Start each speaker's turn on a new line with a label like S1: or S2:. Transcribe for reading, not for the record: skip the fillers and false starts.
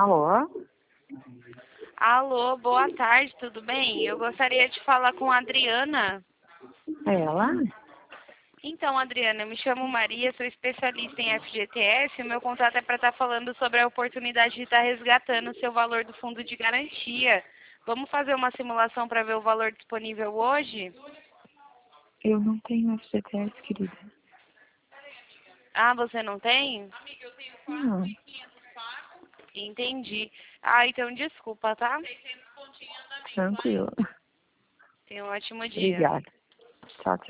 S1: Alô?
S2: Alô, boa tarde, tudo bem? Eu gostaria de falar com a Adriana.
S1: É ela?
S2: Então, Adriana, eu me chamo Maria, sou especialista em FGTS. O meu contato é para estar falando sobre a oportunidade de estar resgatando o seu valor do fundo de garantia. Vamos fazer uma simulação para ver o valor disponível hoje?
S1: Eu não tenho FGTS, querida.
S2: Ah, você não tem?
S1: Não.
S2: Entendi. Ah, então desculpa, tá?
S1: Tranquilo.
S2: Tenha um ótimo dia.
S1: Obrigada. Tchau, tchau.